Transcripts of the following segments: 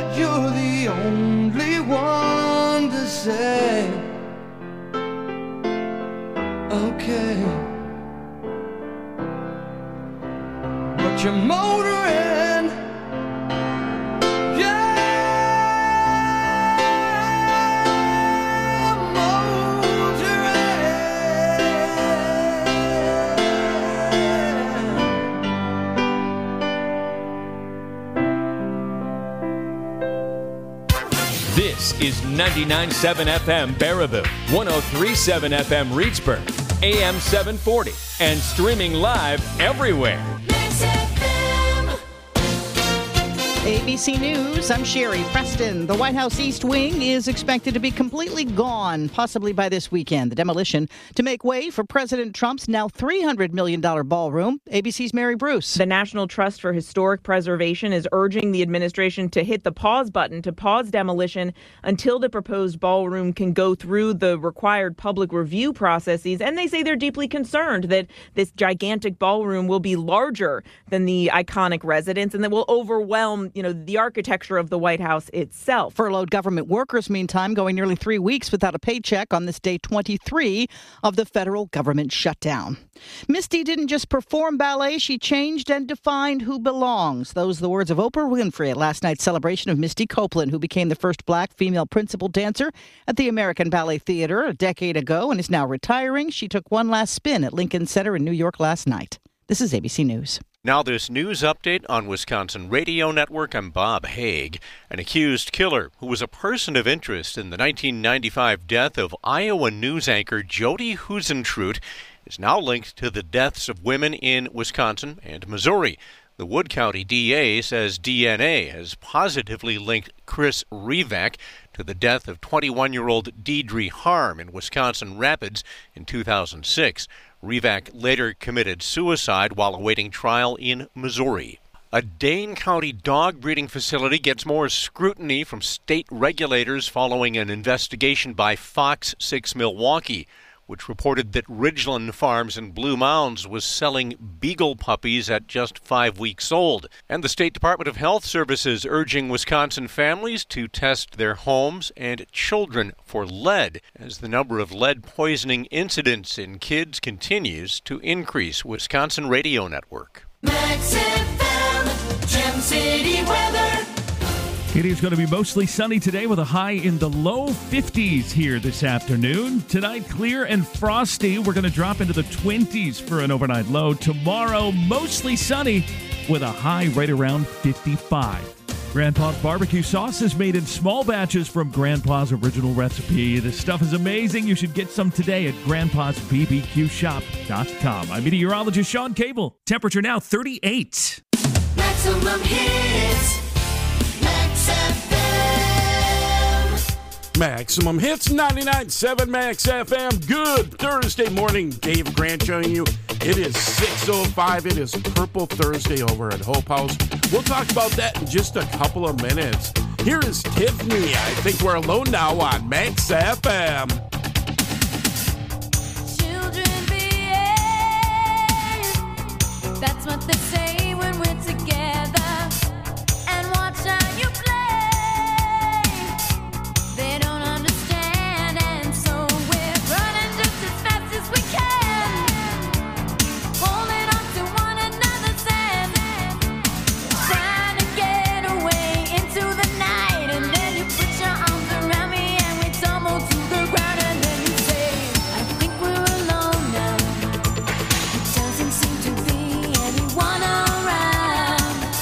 that you're the only one to say, okay. But you're motoring, yeah, This is 99.7 FM Baraboo, 103.7 FM Reedsburg, AM 740, and streaming live everywhere. ABC News, I'm Sherry Preston. The White House East Wing is expected to be completely gone, possibly by this weekend. The demolition to make way for President Trump's now $300 million ballroom. ABC's Mary Bruce. The National Trust for Historic Preservation is urging the administration to hit the pause button to pause demolition until the proposed ballroom can go through the required public review processes. And they say they're deeply concerned that this gigantic ballroom will be larger than the iconic residence and that will overwhelm the architecture of the White House itself. Furloughed government workers, meantime, going nearly 3 weeks without a paycheck on this day 23 of the federal government shutdown. Misty didn't just perform ballet, she changed and defined who belongs. Those are the words of Oprah Winfrey at last night's celebration of Misty Copeland, who became the first black female principal dancer at the American Ballet Theater a decade ago and is now retiring. She took one last spin at Lincoln Center in New York last night. This is ABC News. Now this news update on Wisconsin Radio Network. I'm Bob Haig. An accused killer who was a person of interest in the 1995 death of Iowa news anchor Jody Huisentruit is now linked to the deaths of women in Wisconsin and Missouri. The Wood County DA says DNA has positively linked Chris Revak to the death of 21-year-old Deidre Harm in Wisconsin Rapids in 2006. Revak later committed suicide while awaiting trial in Missouri. A Dane County dog breeding facility gets more scrutiny from state regulators following an investigation by Fox 6 Milwaukee, which reported that Ridgeland Farms in Blue Mounds was selling beagle puppies at just 5 weeks old. And the State Department of Health Services urging Wisconsin families to test their homes and children for lead, as the number of lead poisoning incidents in kids continues to increase. Wisconsin Radio Network. Max FM, Gem City weather. It is going to be mostly sunny today with a high in the low 50s here this afternoon. Tonight, clear and frosty. We're going to drop into the 20s for an overnight low. Tomorrow, mostly sunny with a high right around 55. Grandpa's barbecue sauce is made in small batches from Grandpa's original recipe. This stuff is amazing. You should get some today at grandpasbbqshop.com. I'm meteorologist Sean Cable. Temperature now 38. Maximum hits. Maximum Hits 99.7 Max FM. Good Thursday morning. Dave Grant showing you. It is 6:05. It is Purple Thursday over at Hope House. We'll talk about that in just a couple of minutes. Here is Tiffany. I think we're alone now on Max FM. Children behave. That's what they say when we're together. And watch how you play. They don't understand, and so we're running just as fast as we can, holding on to one another's hand, trying to get away into the night. And then you put your arms around me and we tumble to the ground, and then you say, I think we're alone now. It doesn't seem to be anyone around.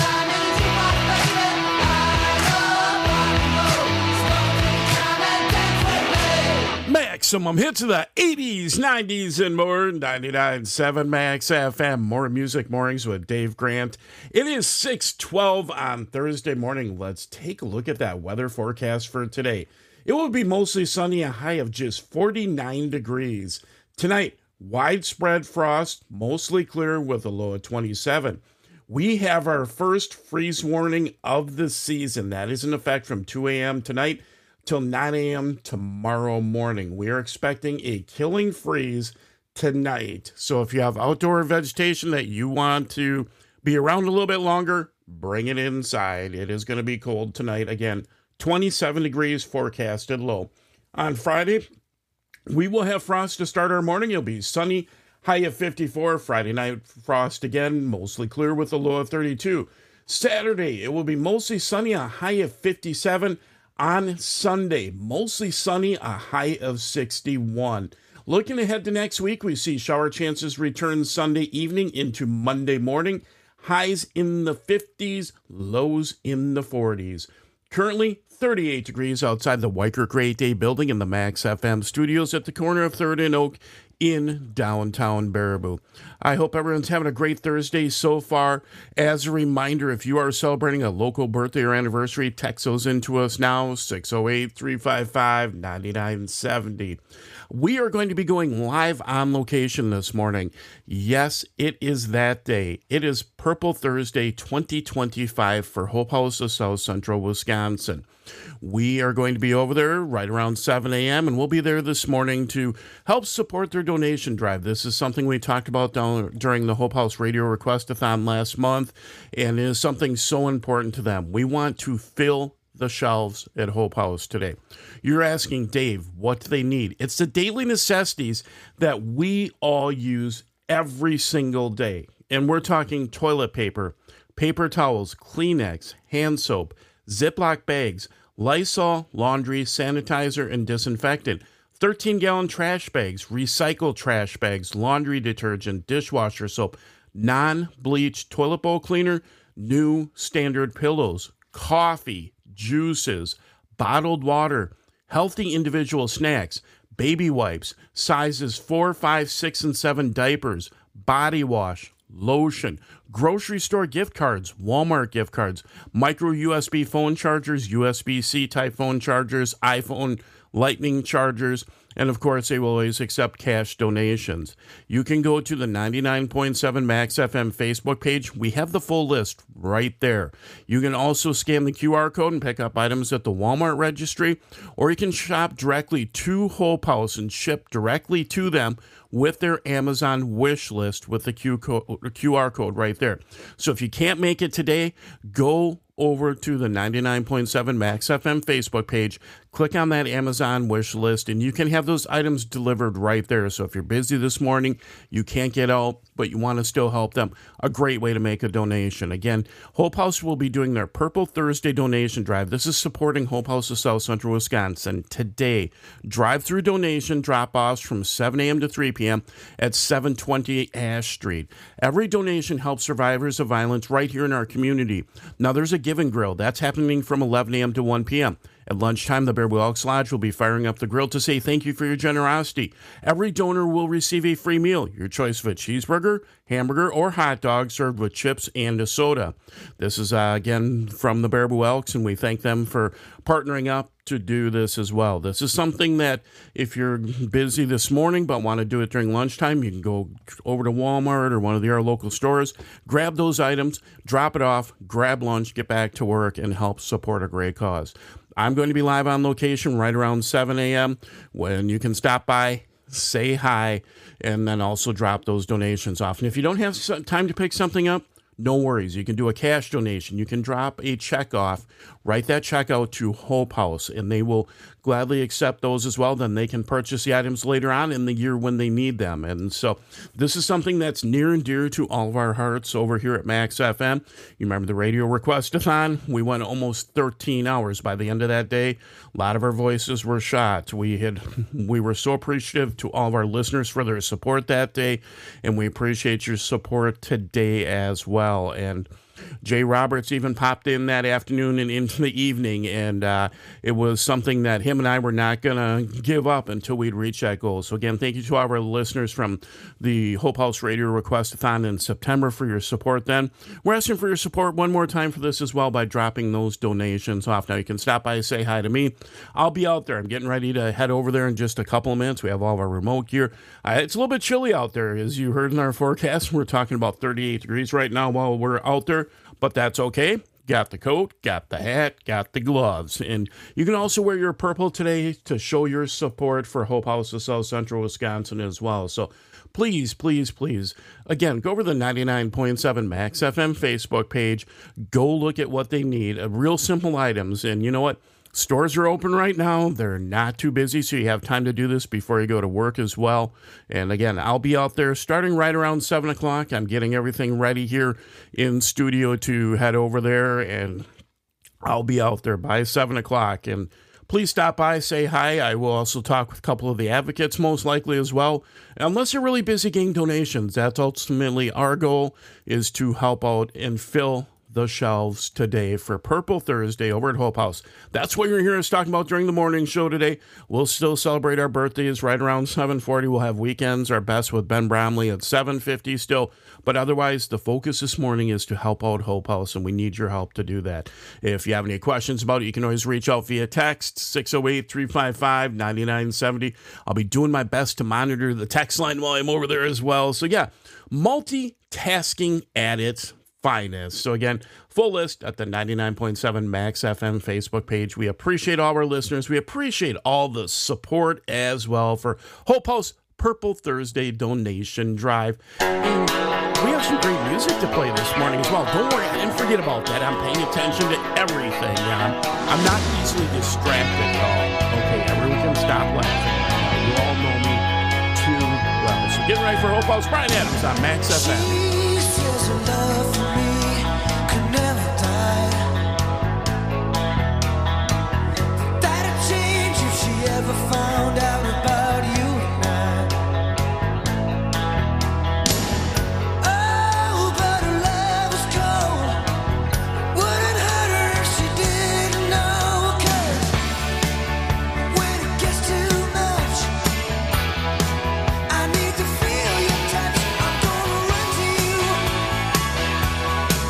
Maximum hits of the 80s, 90s, and more. 99.7 Max FM. More music mornings with Dave Grant. It is 6:12 on Thursday morning. Let's take a look at that weather forecast for today. It will be mostly sunny, a high of just 49 degrees. Tonight, widespread frost, mostly clear with a low of 27. We have our first freeze warning of the season. That is in effect from 2 a.m. tonight till 9 a.m. tomorrow morning. We are expecting a killing freeze tonight. So if you have outdoor vegetation that you want to be around a little bit longer, bring it inside. It is going to be cold tonight. Again, 27 degrees forecasted low. On Friday, we will have frost to start our morning. It'll be sunny, high of 54. Friday night frost again, mostly clear with a low of 32. Saturday, it will be mostly sunny, a high of 57. On Sunday, mostly sunny, a high of 61. Looking ahead to next week, we see shower chances return Sunday evening into Monday morning. Highs in the 50s, lows in the 40s. Currently, 38 degrees outside the Weicker Great Day building in the Max FM studios at the corner of 3rd and Oak in downtown Baraboo. I hope everyone's having a great Thursday so far. As a reminder, if you are celebrating a local birthday or anniversary, text those into us now, 608-355-9970. We are going to be going live on location this morning. Yes, it is that day. It is Purple Thursday 2025 for Hope House of South Central Wisconsin. We are going to be over there right around 7 a.m., and we'll be there this morning to help support their donation drive. This is something we talked about during the Hope House Radio Request-a-thon last month, and it is something so important to them. We want to fill the shelves at Hope House today. You're asking, Dave, what do they need? It's the daily necessities that we all use every single day. And we're talking toilet paper, paper towels, Kleenex, hand soap, Ziploc bags, Lysol, laundry, sanitizer, and disinfectant, 13-gallon trash bags, recycled trash bags, laundry detergent, dishwasher soap, non-bleach toilet bowl cleaner, new standard pillows, coffee, juices, bottled water, healthy individual snacks, baby wipes, sizes 4, 5, 6, and 7 diapers, body wash, lotion, grocery store gift cards, Walmart gift cards, micro USB phone chargers, USB-C type phone chargers, iPhone Lightning chargers, and of course, they will always accept cash donations. You can go to the 99.7 Max FM Facebook page. We have the full list right there. You can also scan the QR code and pick up items at the Walmart registry, or you can shop directly to Hope House and ship directly to them with their Amazon wish list with the QR code right there. So if you can't make it today, go over to the 99.7 Max FM Facebook page, click on that Amazon wish list, and you can have those items delivered right there. So if you're busy this morning, you can't get out, but you want to still help them, a great way to make a donation. Again, Hope House will be doing their Purple Thursday donation drive. This is supporting Hope House of South Central Wisconsin today. Drive-through donation drop-offs from 7 a.m. to 3 p.m. at 720 Ash Street. Every donation helps survivors of violence right here in our community. Now, there's a Give and Grill. That's happening from 11 a.m. to 1 p.m. At lunchtime, the Baraboo Elks Lodge will be firing up the grill to say thank you for your generosity. Every donor will receive a free meal, your choice of a cheeseburger, hamburger, or hot dog served with chips and a soda. This is, again, from the Baraboo Elks, and we thank them for partnering up to do this as well. This is something that if you're busy this morning but want to do it during lunchtime, you can go over to Walmart or one of our local stores, grab those items, drop it off, grab lunch, get back to work, and help support a great cause. I'm going to be live on location right around 7 a.m. when you can stop by, say hi, and then also drop those donations off. And if you don't have time to pick something up, no worries. You can do a cash donation. You can drop a check off, write that check out to Hope House, and they will gladly accept those as well. Then they can purchase the items later on in the year when they need them. And so this is something that's near and dear to all of our hearts over here at Max FM. You remember the radio request-a-thon? We went almost 13 hours by the end of that day. A lot of our voices were shot. We were so appreciative to all of our listeners for their support that day, and we appreciate your support today as well. And Jay Roberts even popped in that afternoon and into the evening, and it was something that him and I were not going to give up until we'd reach that goal. So again, thank you to all of our listeners from the Hope House Radio Request-a-thon in September for your support then. We're asking for your support one more time for this as well by dropping those donations off. Now you can stop by and say hi to me. I'll be out there. I'm getting ready to head over there in just a couple of minutes. We have all of our remote gear. It's a little bit chilly out there. As you heard in our forecast, we're talking about 38 degrees right now while we're out there. But that's okay. Got the coat, got the hat, got the gloves. And you can also wear your purple today to show your support for Hope House of South Central Wisconsin as well. So please, please, please, again, go over the 99.7 Max FM Facebook page. Go look at what they need. Real simple items. And you know what? Stores are open right now. They're not too busy, so you have time to do this before you go to work as well. And again, I'll be out there starting right around 7 o'clock. I'm getting everything ready here in studio to head over there, and I'll be out there by 7 o'clock. And please stop by, say hi. I will also talk with a couple of the advocates, most likely as well. Unless you're really busy getting donations, that's ultimately our goal, is to help out and fill the shelves today for Purple Thursday over at Hope House. That's what you're hearing us talking about during the morning show today. We'll still celebrate our birthdays right around 7:40. We'll have weekends, our best with Ben Bromley at 7:50 still. But otherwise, the focus this morning is to help out Hope House, and we need your help to do that. If you have any questions about it, you can always reach out via text, 608-355-9970. I'll be doing my best to monitor the text line while I'm over there as well. So yeah, multitasking at its finest. So again, full list at the 99.7 Max FM Facebook page. We appreciate all our listeners. We appreciate all the support as well for Hope House Purple Thursday donation drive. And we have some great music to play this morning as well. Don't worry, I didn't forget about that. I'm paying attention to everything. I'm not easily distracted at all. Okay, everyone can stop laughing. You all know me too well. So get ready for Hope House. Brian Adams on Max FM. Says her love for me could never die. That'd change if she ever found out about you and I. Oh, but her love is cold. Wouldn't hurt her if she didn't know. 'Cause when it gets too much, I need to feel your touch. I'm gonna run to you.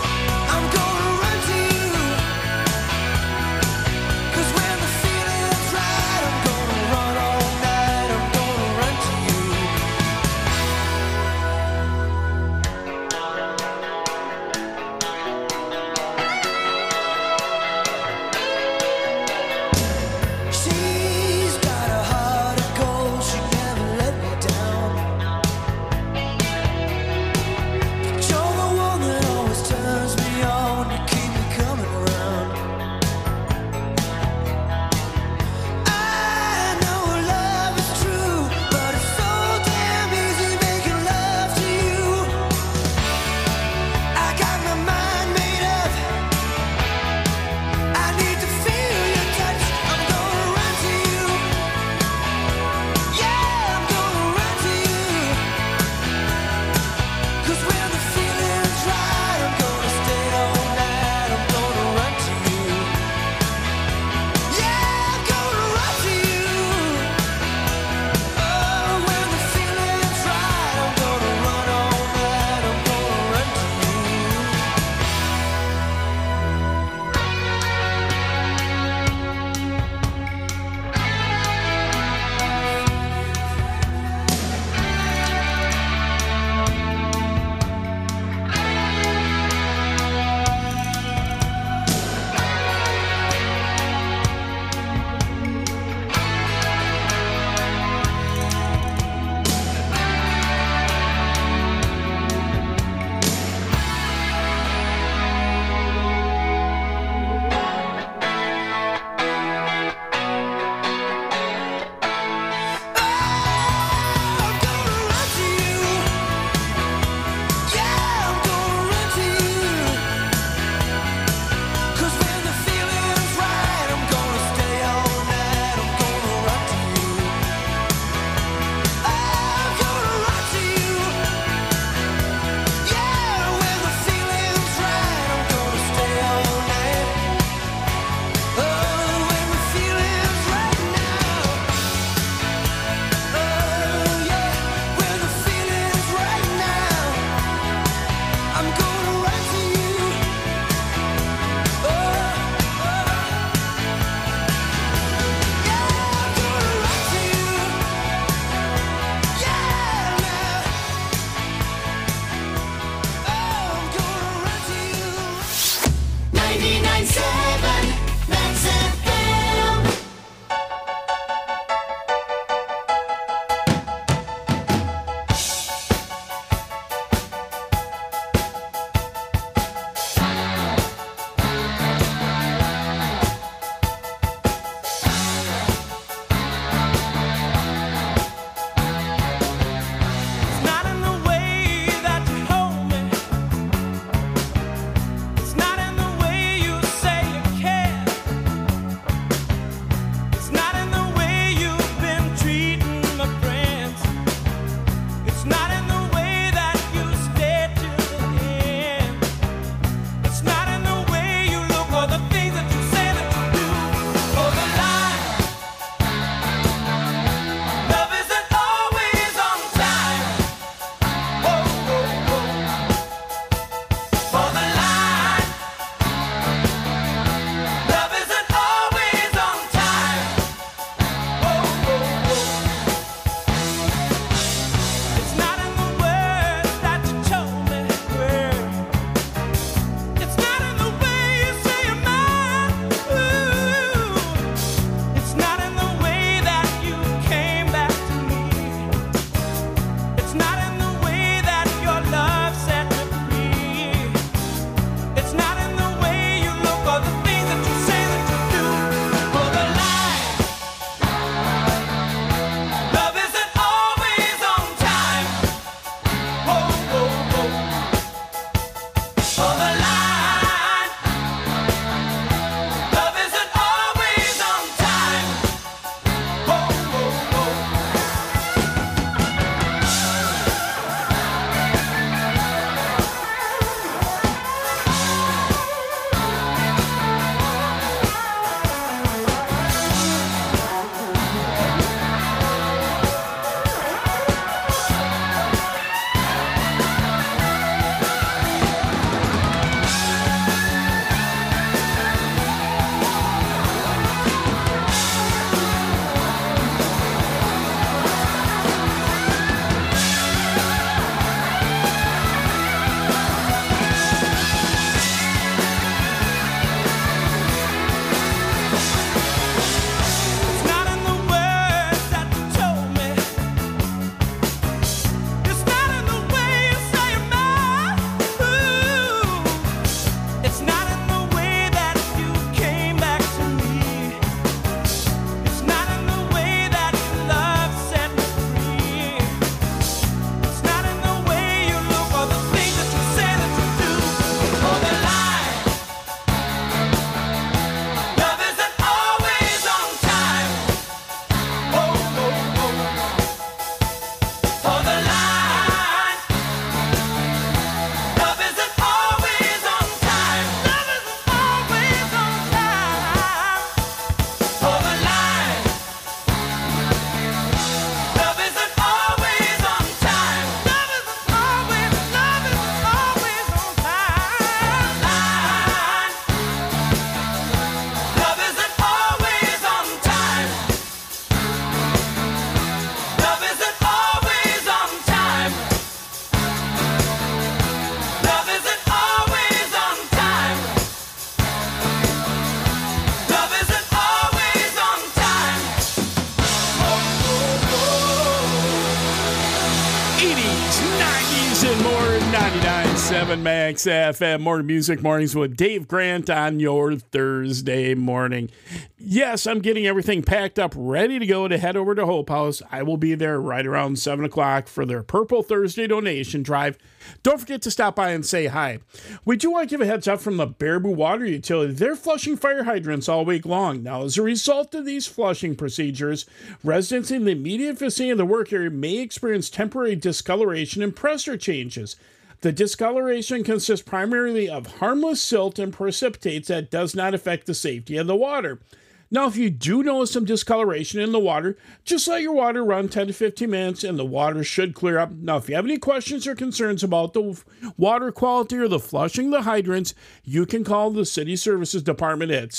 99.7 Max FM, more music mornings with Dave Grant on your Thursday morning. Yes, I'm getting everything packed up, ready to go to head over to Hope House. I will be there right around 7 o'clock for their Purple Thursday donation drive. Don't forget to stop by and say hi. We do want to give a heads up from the Baraboo Water Utility. They're flushing fire hydrants all week long. Now, as a result of these flushing procedures, residents in the immediate vicinity of the work area may experience temporary discoloration and pressure changes. The discoloration consists primarily of harmless silt and precipitates that does not affect the safety of the water. Now, if you do notice some discoloration in the water, just let your water run 10 to 15 minutes and the water should clear up. Now, if you have any questions or concerns about the water quality or the flushing of the hydrants, you can call the City Services Department at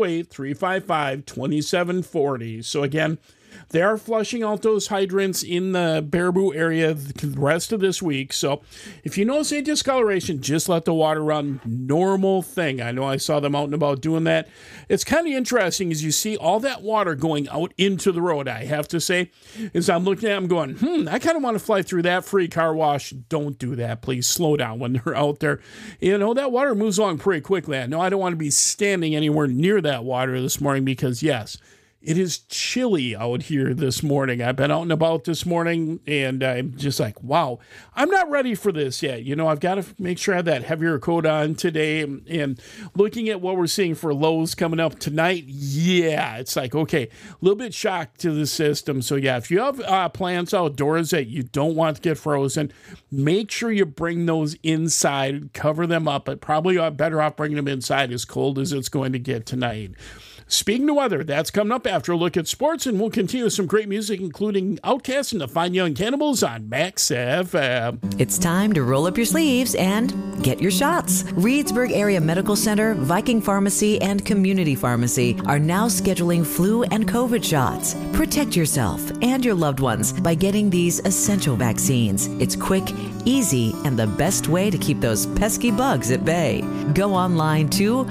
608-355-2740. So again, they are flushing out those hydrants in the Baraboo area the rest of this week. So if you notice any discoloration, just let the water run. Normal thing. I know I saw them out and about doing that. It's kind of interesting as you see all that water going out into the road. I have to say, as I'm looking at them going, I kind of want to fly through that free car wash. Don't do that. Please slow down when they're out there. You know, that water moves along pretty quickly. I know I don't want to be standing anywhere near that water this morning because, yes, it is chilly out here this morning. I've been out and about this morning, and I'm just like, wow, I'm not ready for this yet. You know, I've got to make sure I have that heavier coat on today. And looking at what we're seeing for lows coming up tonight, yeah, it's like, okay, a little bit shocked to the system. So, yeah, if you have plants outdoors that you don't want to get frozen, make sure you bring those inside, cover them up. But probably better off bringing them inside as cold as it's going to get tonight. Speaking of weather, that's coming up after a look at sports, and we'll continue with some great music, including Outkast and the Fine Young Cannibals on Max FM. It's time to roll up your sleeves and get your shots. Reedsburg Area Medical Center, Viking Pharmacy, and Community Pharmacy are now scheduling flu and COVID shots. Protect yourself and your loved ones by getting these essential vaccines. It's quick, easy, and the best way to keep those pesky bugs at bay. Go online to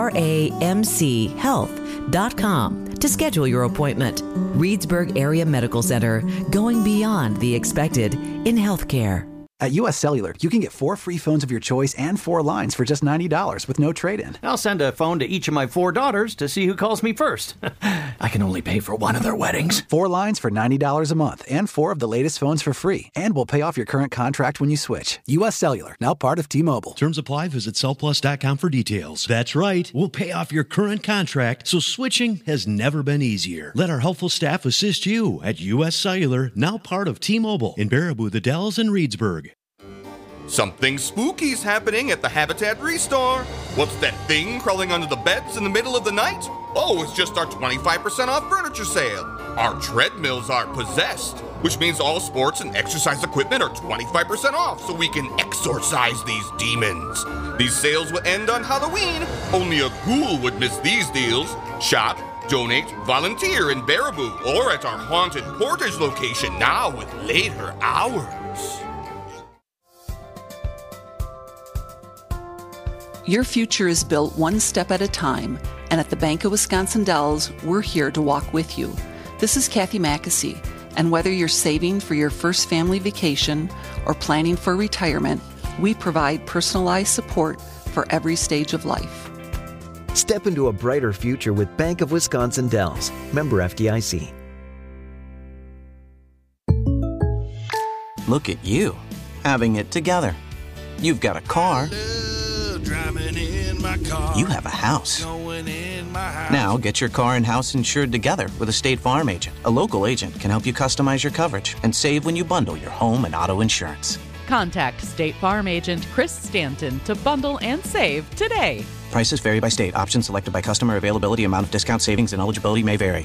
ramchealth.com to schedule your appointment. Reedsburg Area Medical Center, going beyond the expected in healthcare. At U.S. Cellular, you can get 4 free phones of your choice and 4 lines for just $90 with no trade-in. I'll send a phone to each of my 4 daughters to see who calls me first. I can only pay for one of their weddings. 4 lines for $90 a month and 4 of the latest phones for free. And we'll pay off your current contract when you switch. U.S. Cellular, now part of T-Mobile. Terms apply. Visit cellplus.com for details. That's right. We'll pay off your current contract, so switching has never been easier. Let our helpful staff assist you at U.S. Cellular, now part of T-Mobile in Baraboo, the Dells, and Reedsburg. Something spooky's happening at the Habitat Restore. What's that thing crawling under the beds in the middle of the night? Oh, it's just our 25% off furniture sale. Our treadmills are possessed, which means all sports and exercise equipment are 25% off so we can exorcise these demons. These sales will end on Halloween. Only a ghoul would miss these deals. Shop, donate, volunteer in Baraboo or at our haunted Portage location now with later hours. Your future is built one step at a time, and at the Bank of Wisconsin Dells, we're here to walk with you. This is Kathy Mackesy, and whether you're saving for your first family vacation or planning for retirement, we provide personalized support for every stage of life. Step into a brighter future with Bank of Wisconsin Dells. Member FDIC. Look at you, having it together. You've got a car. You have a house. Now get your car and house insured together with a State Farm agent. A local agent can help you customize your coverage and save when you bundle your home and auto insurance. Contact State Farm agent Chris Stanton to bundle and save today. Prices vary by state. Options selected by customer. Availability, amount of discount, savings, and eligibility may vary.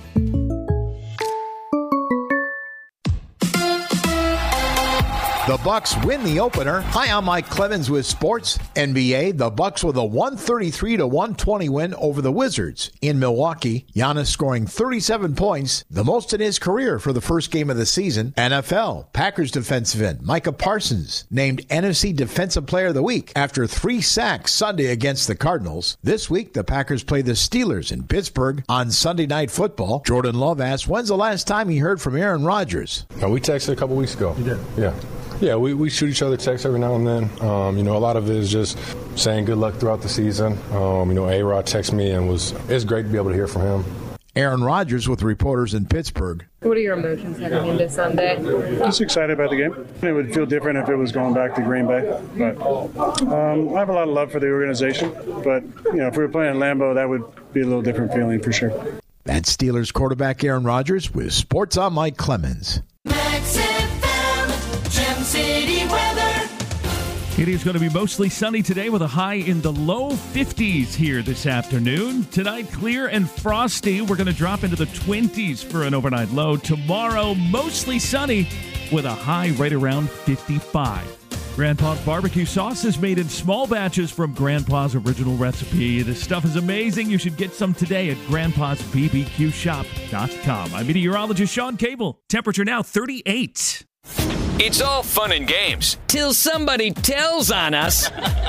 The Bucks win the opener. Hi, I'm Mike Clemens with Sports NBA. The Bucks with a 133-120 win over the Wizards in Milwaukee. Giannis scoring 37 points, the most in his career for the first game of the season. NFL, Packers defensive end Micah Parsons named NFC Defensive Player of the Week after 3 sacks Sunday against the Cardinals. This week, the Packers play the Steelers in Pittsburgh on Sunday Night Football. Jordan Love asked, when's the last time he heard from Aaron Rodgers? We texted a couple weeks ago. You did? Yeah. Yeah, we shoot each other texts every now and then. A lot of it is just saying good luck throughout the season. A-Rod texted me, and it's great to be able to hear from him. Aaron Rodgers with reporters in Pittsburgh. What are your emotions heading into Sunday? Just excited about the game. It would feel different if it was going back to Green Bay. But I have a lot of love for the organization. But, if we were playing in Lambeau, that would be a little different feeling for sure. That's Steelers quarterback Aaron Rodgers with Sports on Mike Clemens. Max FM, Gem City weather. It is going to be mostly sunny today with a high in the low 50s here this afternoon. Tonight, clear and frosty. We're going to drop into the 20s for an overnight low. Tomorrow, mostly sunny with a high right around 55. Grandpa's barbecue sauce is made in small batches from Grandpa's original recipe. This stuff is amazing. You should get some today at grandpasbbqshop.com. I'm meteorologist Sean Cable. Temperature now 38. It's all fun and games till somebody tells on us.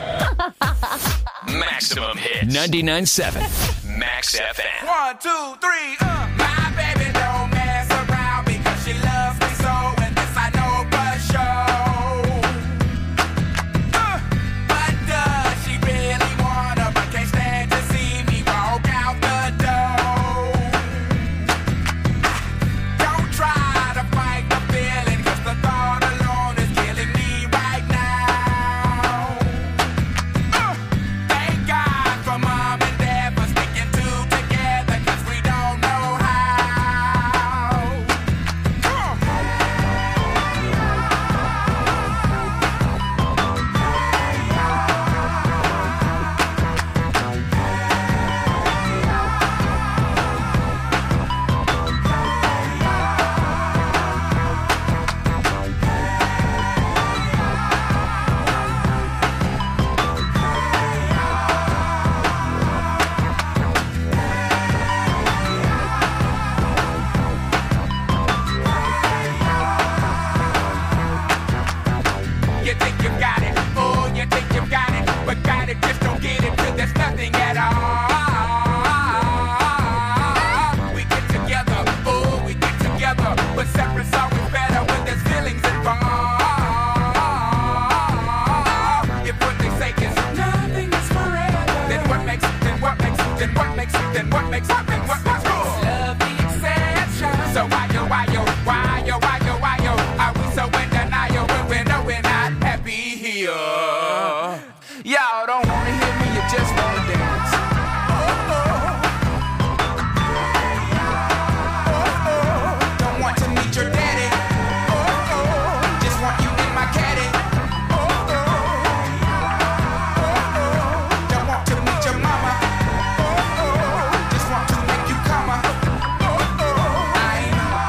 Maximum Hits 99.7 Max FM. 1, 2, 3, My baby don't mess around because she loves me so, and this I know for sure. But does she really wanna, but can't stand to see me walk out the door? Don't try to fight the feeling, cause the thought alone is killing me right now. Thank God for mom and dad for sticking two together, cause we don't know how. You think you got it, oh, you think you got it, but got it, just don't get it, 'cause there's nothing at all. We get together, oh, we get together, but separate's always better when there's feelings involved. If what they say is nothing is forever, then what makes love the exception? So why yo, are we so in denial when we know we're not happy here? Y'all don't wanna hear me, you just wanna dance. Don't want to meet your daddy. Just want you in my caddy. Don't want to meet your mama. Just want to make you come. I'm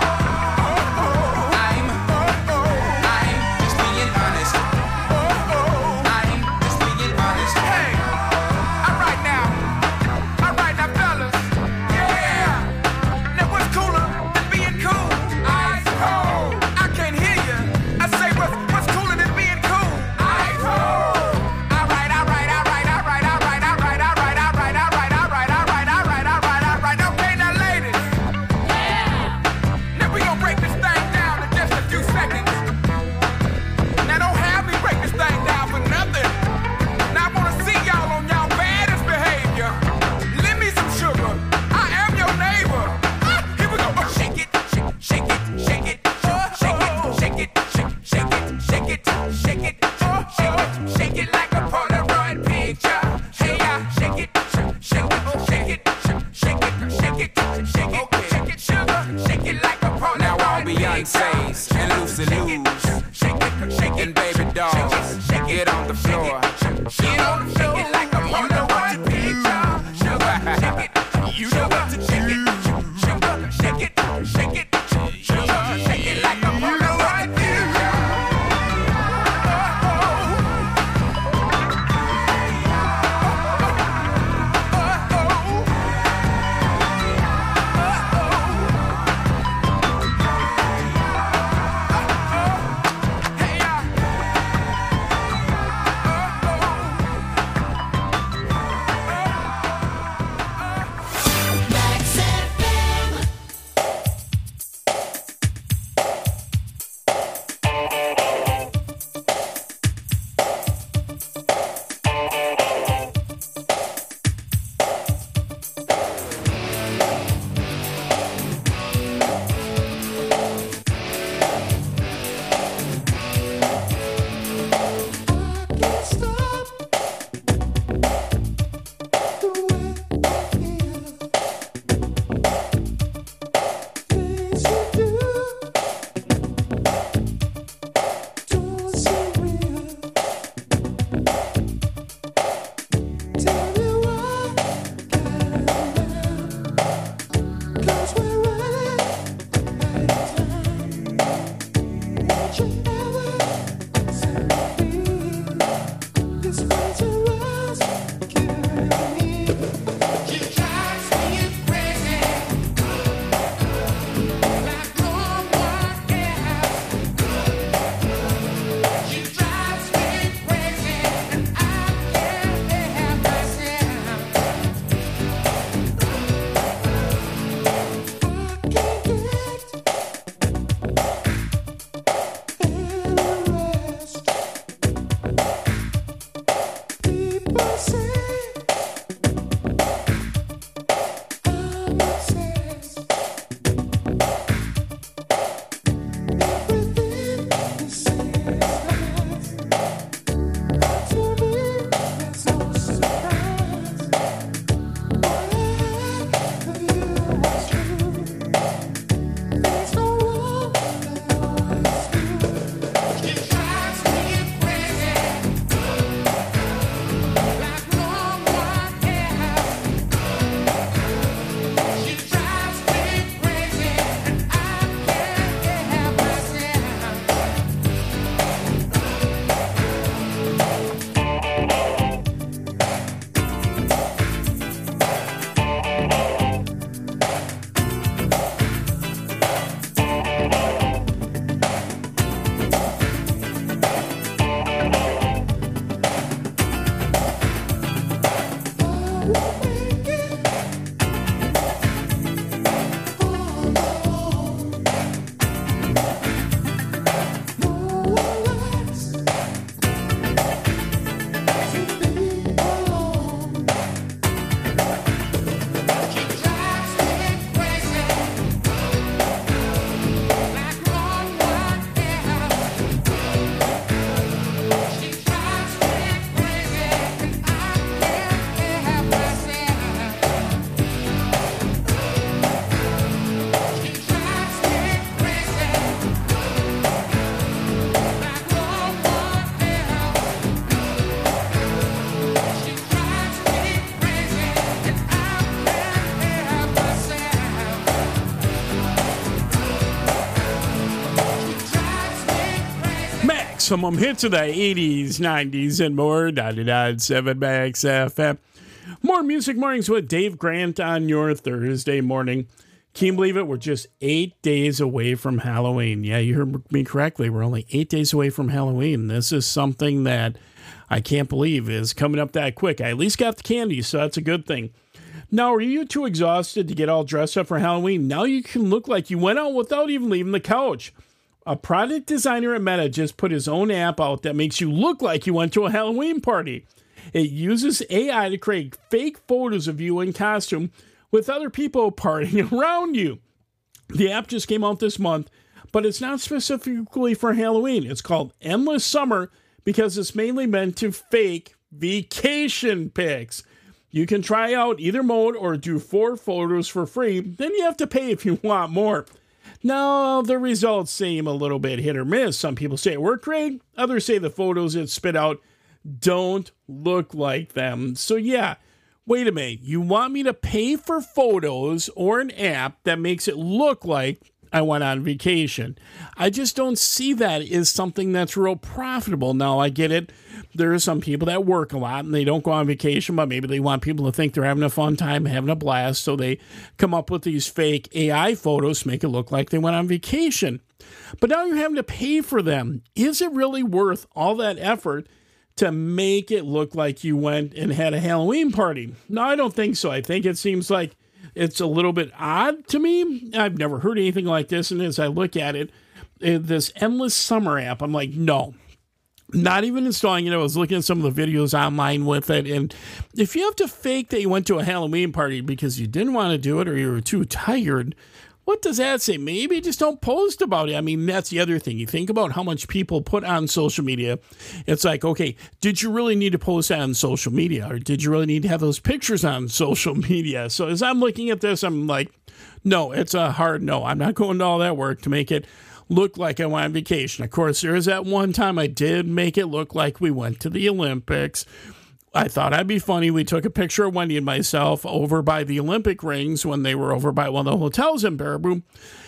just being honest. I'm just being honest. Hey, all right now, fellas. Yeah. Now what's cooler than being cool? Ice cold. I can't hear you. I say what's cooler than being cool? Ice cold. All right. Okay, now ladies. Now we gonna break this thing down in just a few seconds. Now don't have me break this thing down for nothing. Now I wanna see y'all on y'all baddest behavior. Lend me some sugar. I am your neighbor. Here we go. Shake it, shake it, shake it, shake it, shake it, shake it, shake it, shake it, shake it like a Polaroid picture. Hey, shake it, shake it, shake it, shake it, shake it, shake it, shake it, sugar, shake it like a Polaroid picture. Now all Beyonce's and Lucy Lou's and baby dolls, get on the floor. Get on the floor. Shake it like a Polaroid picture. Sugar, shake it. You know what to shake it. Sugar, shake it, shake it. Sugar, shake it like a Polaroid picture. Maximum hits of the 80s, 90s, and more. 99.7 Max FM. More Music Mornings with Dave Grant on your Thursday morning. Can you believe it? We're just 8 days away from Halloween. Yeah, you heard me correctly. We're only 8 days away from Halloween. This is something that I can't believe is coming up that quick. I at least got the candy, so that's a good thing. Now, are you too exhausted to get all dressed up for Halloween? Now you can look like you went out without even leaving the couch. A product designer at Meta just put his own app out that makes you look like you went to a Halloween party. It uses AI to create fake photos of you in costume with other people partying around you. The app just came out this month, but it's not specifically for Halloween. It's called Endless Summer because it's mainly meant to fake vacation pics. You can try out either mode or do 4 photos for free. Then you have to pay if you want more. Now, the results seem a little bit hit or miss. Some people say it worked great. Others say the photos it spit out don't look like them. So yeah, wait a minute. You want me to pay for photos or an app that makes it look like I went on vacation? I just don't see that as something that's real profitable. Now, I get it. There are some people that work a lot and they don't go on vacation, but maybe they want people to think they're having a fun time, having a blast. So they come up with these fake AI photos to make it look like they went on vacation. But now you're having to pay for them. Is it really worth all that effort to make it look like you went and had a Halloween party? No, I don't think so. I think it seems like it's a little bit odd to me. I've never heard anything like this. And as I look at it, this Endless Summer app, I'm like, no, not even installing it. I was looking at some of the videos online with it. And if you have to fake that you went to a Halloween party because you didn't want to do it or you were too tired, what does that say? Maybe just don't post about it. I mean, that's the other thing. You think about how much people put on social media. It's like, okay, did you really need to post that on social media? Or did you really need to have those pictures on social media? So as I'm looking at this, I'm like, no, it's a hard no. I'm not going to all that work to make it look like I went on vacation. Of course, there is that one time I did make it look like we went to the Olympics. I thought I'd be funny. We took a picture of Wendy and myself over by the Olympic rings when they were over by one of the hotels in Baraboo.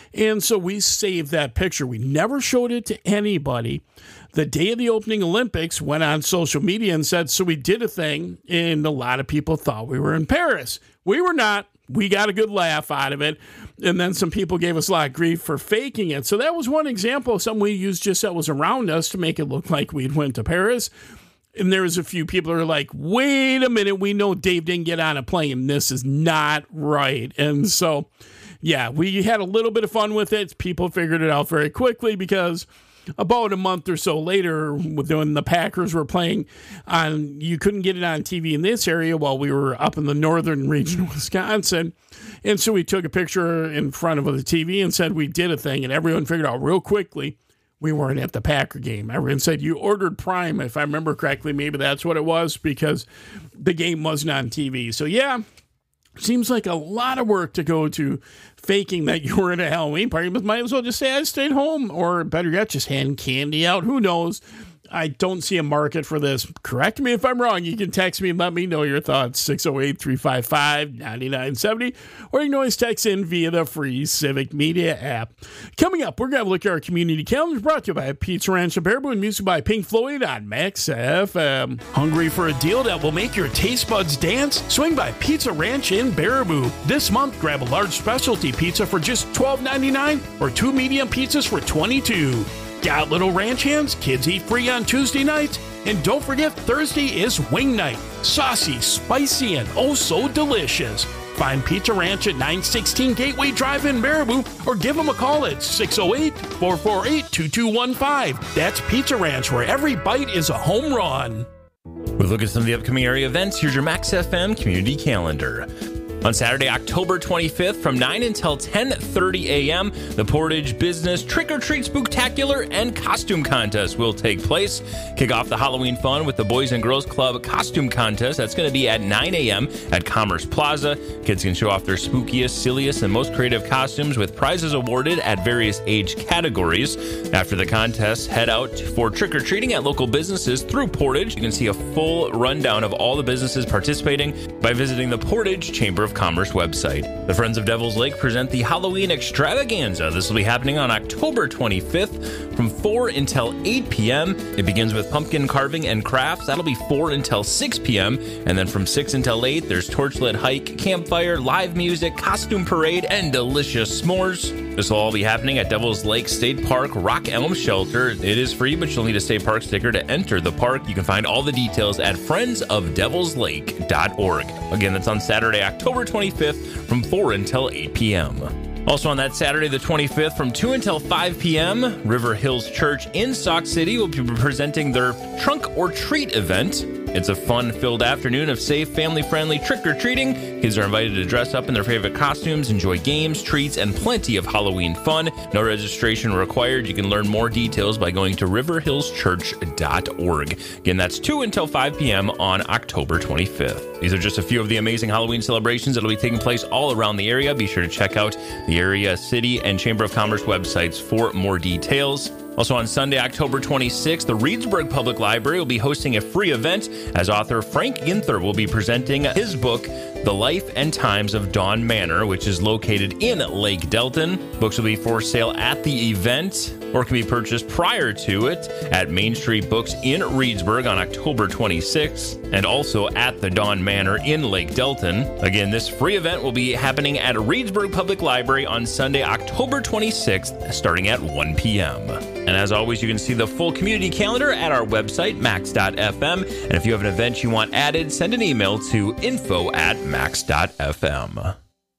And so we saved that picture. We never showed it to anybody. The day of the opening Olympics, went on social media and said, so we did a thing, and a lot of people thought we were in Paris. We were not. We got a good laugh out of it. And then some people gave us a lot of grief for faking it. So that was one example of something we used just that was around us to make it look like we'd went to Paris. And there was a few people who are like, wait a minute, we know Dave didn't get on a plane. This is not right. And so, yeah, we had a little bit of fun with it. People figured it out very quickly because about a month or so later, when the Packers were playing you couldn't get it on TV in this area while we were up in the northern region of Wisconsin. And so we took a picture in front of the TV and said we did a thing, and everyone figured out real quickly we weren't at the Packer game. Everyone said, you ordered Prime, if I remember correctly. Maybe that's what it was, because the game wasn't on TV. So, yeah, seems like a lot of work to go to faking that you were at a Halloween party, but might as well just say I stayed home, or better yet, just hand candy out. Who knows? I don't see a market for this. Correct me if I'm wrong. You can text me and let me know your thoughts, 608-355-9970, or you can always text in via the free Civic Media app. Coming up, we're going to look at our community calendar, brought to you by Pizza Ranch of Baraboo and music by Pink Floyd on Max FM. Hungry for a deal that will make your taste buds dance? Swing by Pizza Ranch in Baraboo. This month, grab a large specialty pizza for just $12.99 or 2 medium pizzas for $22. Got little ranch hands? Kids eat free on Tuesday nights. And don't forget, Thursday is wing night. Saucy, spicy, and oh so delicious. Find Pizza Ranch at 916 Gateway Drive in Baraboo, or give them a call at 608-448-2215. That's Pizza Ranch, where every bite is a home run. We'll look at some of the upcoming area events. Here's your Max FM community calendar. On Saturday, October 25th, from 9 until 10:30 a.m., the Portage Business Trick or Treat Spooktacular and Costume Contest will take place. Kick off the Halloween fun with the Boys and Girls Club Costume Contest. That's going to be at 9 a.m. at Commerce Plaza. Kids can show off their spookiest, silliest, and most creative costumes with prizes awarded at various age categories. After the contest, head out for trick-or-treating at local businesses through Portage. You can see a full rundown of all the businesses participating by visiting the Portage Chamber of Commerce website. The Friends of Devil's Lake present the Halloween Extravaganza. This will be happening on October 25th from 4 until 8 p.m. It begins with pumpkin carving and crafts. That'll be 4 until 6 p.m. And then from 6 until 8, there's torchlit hike, campfire, live music, costume parade, and delicious s'mores. This will all be happening at Devil's Lake State Park Rock Elm Shelter. It is free, but you'll need a state park sticker to enter the park. You can find all the details at friendsofdevilslake.org. Again, that's on Saturday, October 25th from 4 until 8 p.m. Also on that Saturday, the 25th, from 2 until 5 p.m., River Hills Church in Sauk City will be presenting their Trunk or Treat event. It's a fun-filled afternoon of safe, family-friendly trick-or-treating. Kids are invited to dress up in their favorite costumes, enjoy games, treats, and plenty of Halloween fun. No registration required. You can learn more details by going to riverhillschurch.org. Again, that's 2 until 5 p.m. on October 25th. These are just a few of the amazing Halloween celebrations that will be taking place all around the area. Be sure to check out the area, city, and Chamber of Commerce websites for more details. Also on Sunday, October 26th, the Reedsburg Public Library will be hosting a free event as author Frank Ginther will be presenting his book, The Life and Times of Dawn Manor, which is located in Lake Delton. Books will be for sale at the event or can be purchased prior to it at Main Street Books in Reedsburg on October 26th and also at the Dawn Manor in Lake Delton. Again, this free event will be happening at Reedsburg Public Library on Sunday, October 26th, starting at 1 p.m. And as always, you can see the full community calendar at our website, max.fm. And if you have an event you want added, send an email to info@max.fm.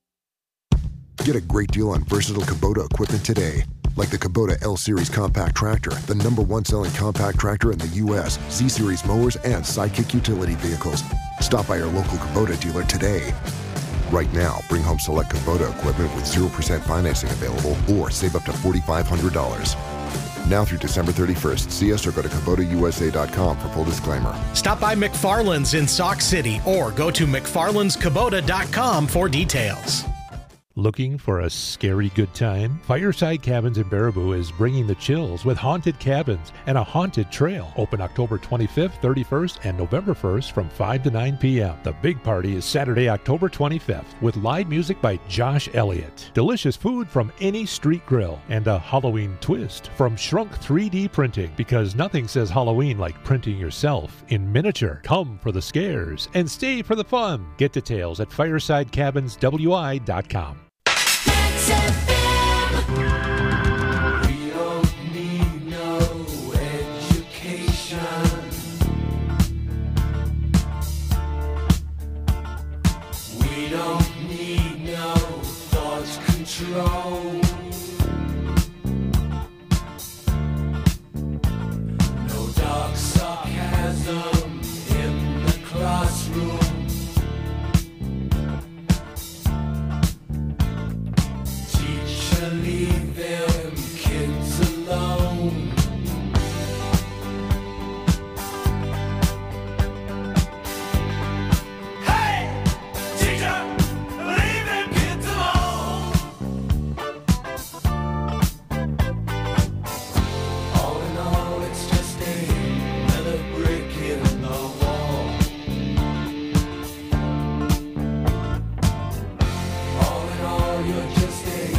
Get a great deal on versatile Kubota equipment today. Like the Kubota L-Series compact tractor, the #1 selling compact tractor in the U.S., Z-Series mowers, and Sidekick utility vehicles. Stop by your local Kubota dealer today. Right now, bring home select Kubota equipment with 0% financing available or save up to $4,500. Now through December 31st, see us or go to KubotaUSA.com for full disclaimer. Stop by McFarland's in Sauk City or go to McFarlandskubota.com for details. Looking for a scary good time? Fireside Cabins in Baraboo is bringing the chills with haunted cabins and a haunted trail. Open October 25th, 31st, and November 1st from 5 to 9 p.m. The big party is Saturday, October 25th with live music by Josh Elliott, delicious food from any street grill, and a Halloween twist from Shrunk 3D Printing, because nothing says Halloween like printing yourself in miniature. Come for the scares and stay for the fun. Get details at firesidecabinswi.com. We don't need no education. We don't need no thought control. No dark sarcasm in the classroom. Leave them kids alone. Hey, teacher, leave them kids alone. All in all, it's just another brick in the wall. All in all, you're just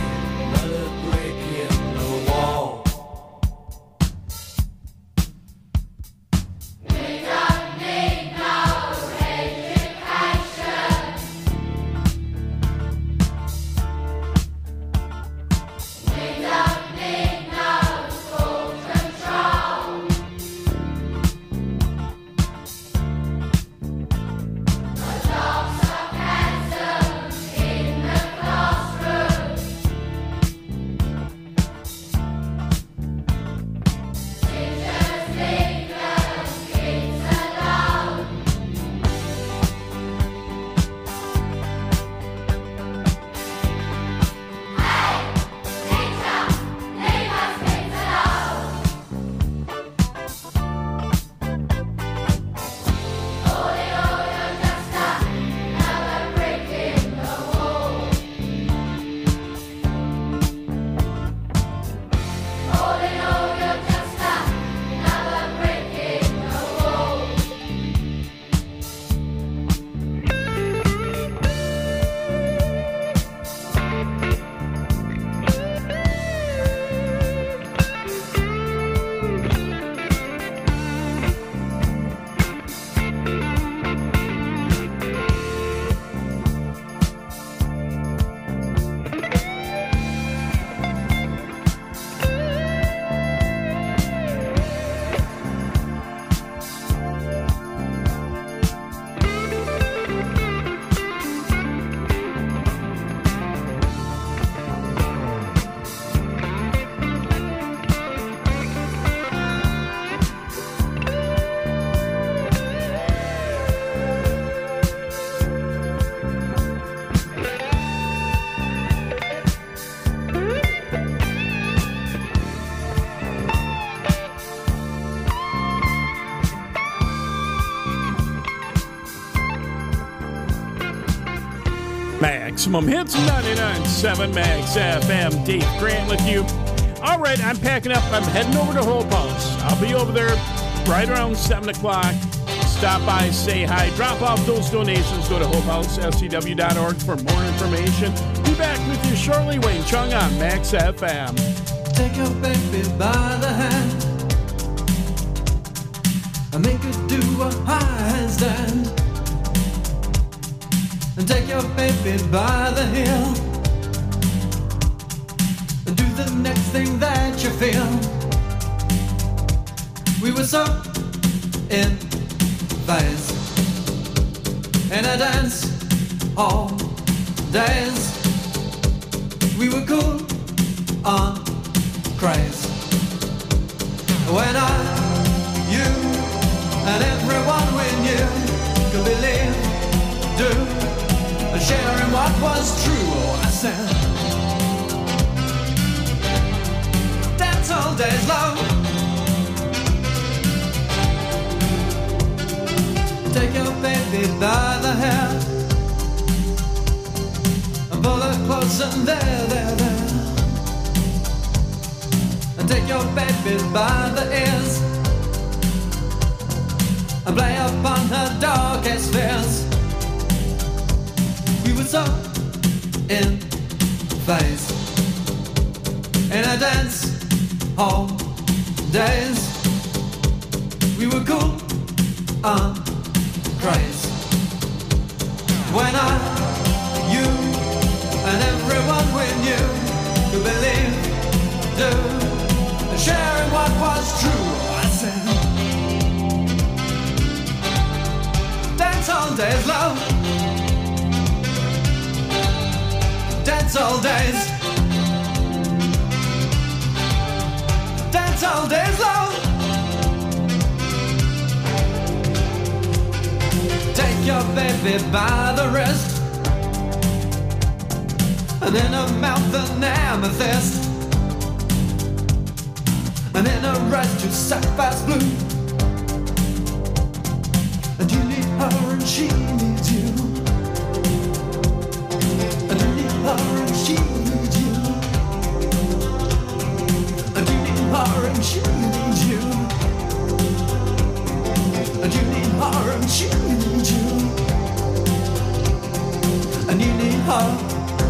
Maximum Hits 99.7 Max FM. Dave Grant with you. All right, I'm packing up. I'm heading over to Hope House. I'll be over there right around 7 o'clock. Stop by, say hi, drop off those donations. Go to hopehousescw.org for more information. Be back with you shortly. Wayne Chung on Max FM. Take your baby by the hand and make her do a handstand. And take your baby by the heel and do the next thing that you feel. We were so in phase in a dance all days. We were cool on craze when I, you, and everyone we knew could believe, do, and share in what was true. Oh, I said, dance all days long. Take your baby by the hair and pull her close listen there, there, there, and take your baby by the ears and play upon her darkest fears. We were so in phase in a dance hall days. We were cool on craze when you and everyone we knew could believe, do, and sharing what was true. I said, dance all days, love. Dance all days. Dance all days, love. Take your baby by the wrist, and in her mouth an amethyst, and in her eyes two sapphires blue. And you need her and she needs you, and you need her and she needs you, and you need her and she needs you, and you need her and she needs you, and you need her.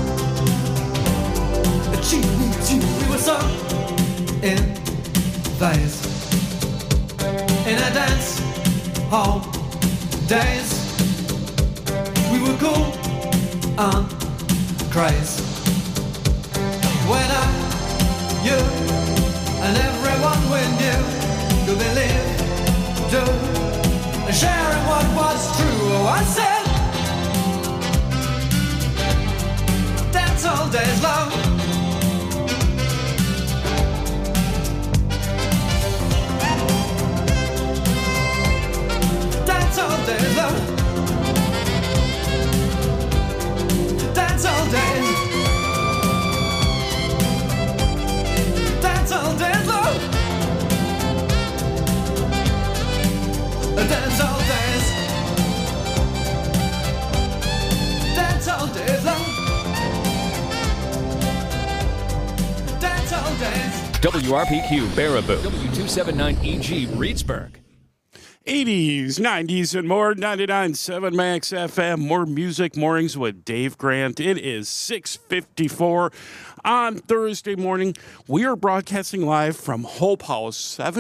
She needs you. We were so in phase in a dance hall days. We were cool on craze when you and everyone we knew could believe, do, and sharing what was true. Oh, I said, dance all days, love. Dance all days, love. Dance all days. Dance all days, love. Dance all days. Dance all days, love. Dance all days. WRPQ Baraboo, W279EG Reedsburg. 80s, 90s, and more. 99.7 Max FM. More music mornings with Dave Grant. It is 6:54 on Thursday morning. We are broadcasting live from Hope House,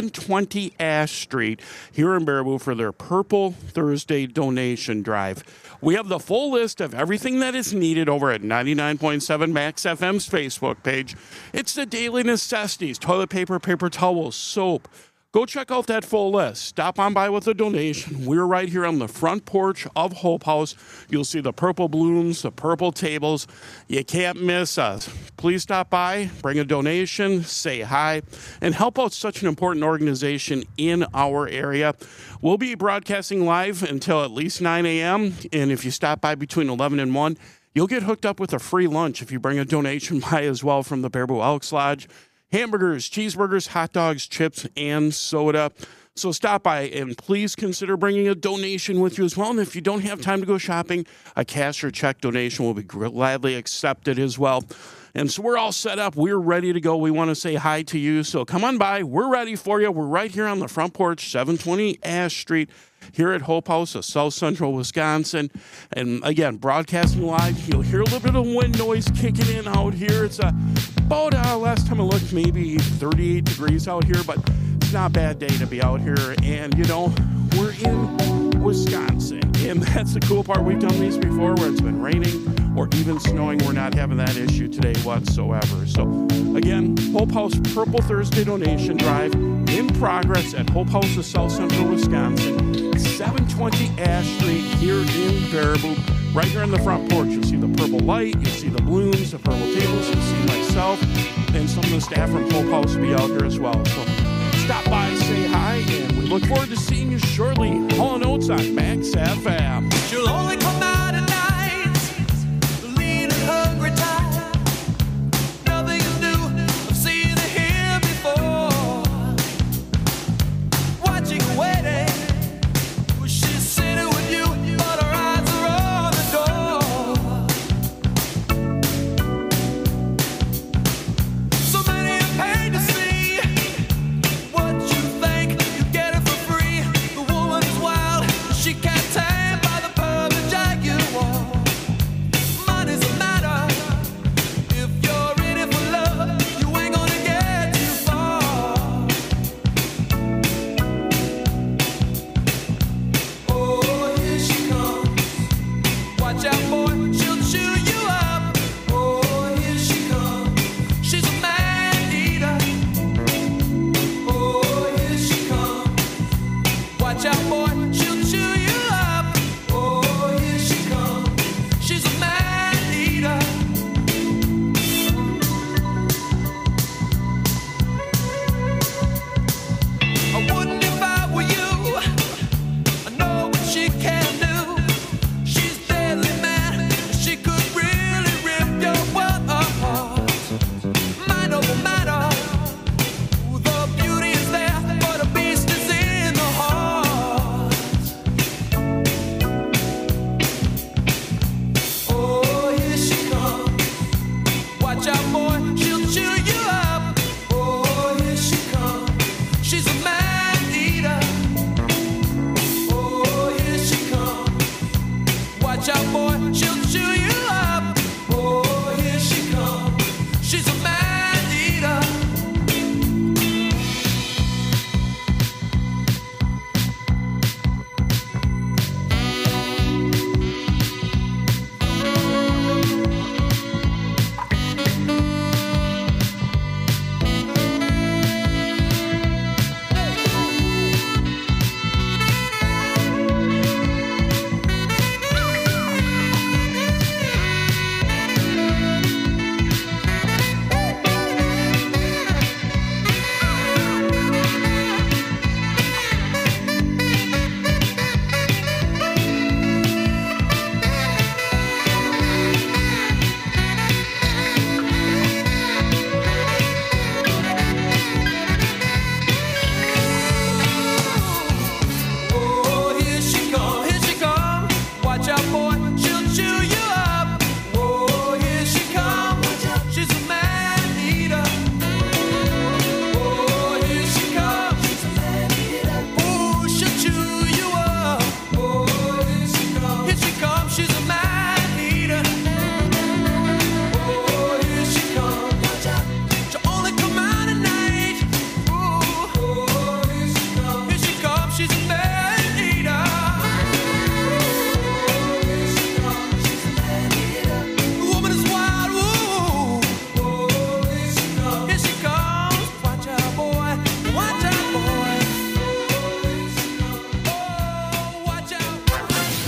720 Ash Street, here in Baraboo for their Purple Thursday donation drive. We have the full list of everything that is needed over at 99.7 Max FM's Facebook page. It's the daily necessities: toilet paper, paper towels, soap. Go check out that full list. Stop on by with a donation. We're right here on the front porch of Hope House. You'll see the purple balloons, the purple tables. You can't miss us. Please stop by, bring a donation, say hi, and help out such an important organization in our area. We'll be broadcasting live until at least 9 a.m., and if you stop by between 11 and 1, you'll get hooked up with a free lunch if you bring a donation by as well from the Baraboo Elks Lodge. Hamburgers, cheeseburgers, hot dogs, chips, and soda. So stop by and please consider bringing a donation with you as well. And if you don't have time to go shopping, a cash or check donation will be gladly accepted as well. And so we're all set up. We're ready to go. We want to say hi to you. So come on by. We're ready for you. We're right here on the front porch, 720 Ash Street, here at Hope House of South Central Wisconsin. And again, broadcasting live. You'll hear a little bit of wind noise kicking in out here. It's about, last time I looked, maybe 38 degrees out here, but it's not a bad day to be out here. And, you know, we're in Wisconsin. And that's the cool part. We've done these before where it's been raining or even snowing. We're not having that issue today whatsoever. So, again, Hope House Purple Thursday donation drive in progress at Hope House of South Central Wisconsin, 720 Ash Street here in Baraboo. Right here on the front porch, you'll see the purple light, you'll see the balloons, the purple tables, you'll see myself, and some of the staff from Hope House will be out here as well. So stop by, say hi, and we look forward to seeing you shortly. Hall & Oates on Max FM. She'll only come out at night, lean and hungry, tired. Nothing is new, I've seen her here before. Watching, waiting, she's sitting with you, but her eyes are on the door.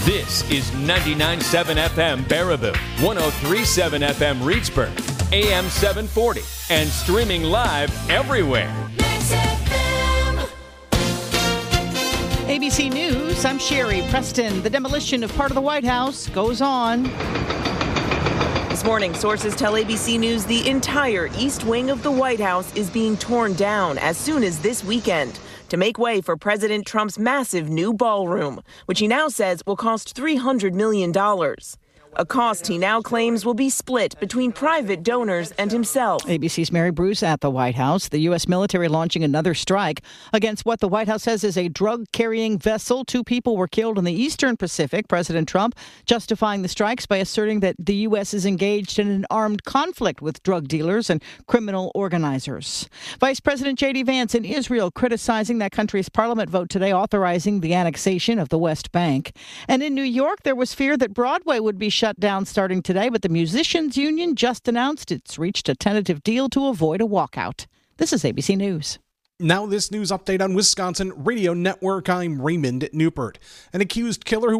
This is 99.7 FM Baraboo, 103.7 FM Reedsburg, AM 740, and streaming live everywhere. ABC News, I'm Sherry Preston. The demolition of part of the White House goes on. This morning, sources tell ABC News the entire east wing of the White House is being torn down as soon as this weekend to make way for President Trump's massive new ballroom, which he now says will cost $300 million. A cost he now claims will be split between private donors and himself. ABC's Mary Bruce at the White House. The U.S. military launching another strike against what the White House says is a drug-carrying vessel. 2 people were killed in the Eastern Pacific. President Trump justifying the strikes by asserting that the U.S. is engaged in an armed conflict with drug dealers and criminal organizers. Vice President J.D. Vance in Israel criticizing that country's parliament vote today authorizing the annexation of the West Bank. And in New York, there was fear that Broadway would be shut down starting today, but the Musicians Union just announced it's reached a tentative deal to avoid a walkout. This is ABC News. Now this news update on Wisconsin Radio Network. I'm Raymond Newport. An accused killer who